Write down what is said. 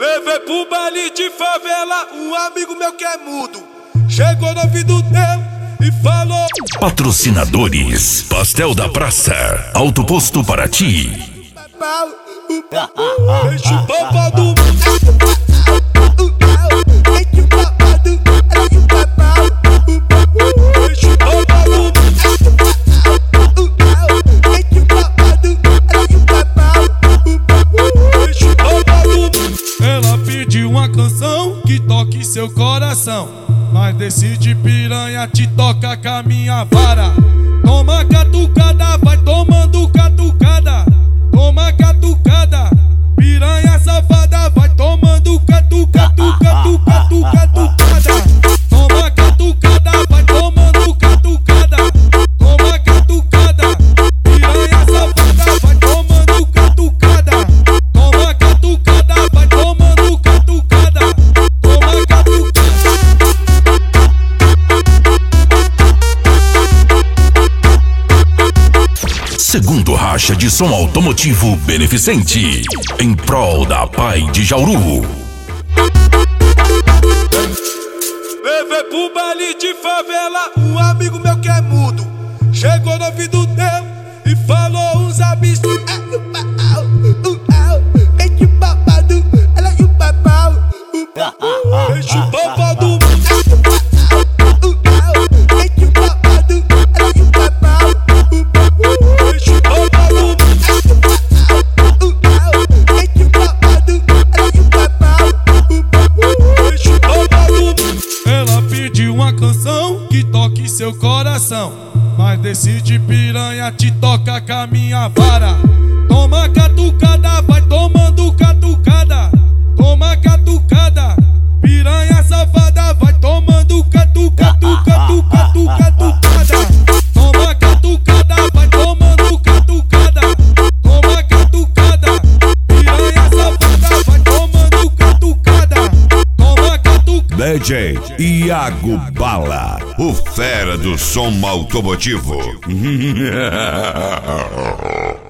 Levei pro baile de favela um amigo meu que é mudo. Chegou no ouvido teu e falou: Patrocinadores: Pastel da Praça, Alto Posto Paraty. Deixa o papo do Ela pediu uma canção que toque seu coração, mas decide piranha te toca com a minha vara. Toma catucada, vai tomando catucada. Toma catucada, piranha safada, vai tomando catucada. Toma catucada, vai tomando catucada. Toma catucada, piranha safada, vai tomando catucada. Toma catucada, vai tomando catucada. Toma catucada. Segundo racha de som automotivo beneficente, em prol da Pai de Jauru. Levei pro baile de favela um amigo meu que é mudo. Chegou no ouvido teu e falou uns absurdos. Deixa o papo do Ela pediu uma canção que toque seu coração, mas decide piranha te toca com a minha vara. Toma catucada, vai tomando catucada. Toma catucada, piranha safada, vai tomando catucada. Toma catucada, vai tomando catucada. Toma catucada, piranha safada, vai tomando catucada. Toma catucada. DJ Iago Bala, o fera do som automotivo.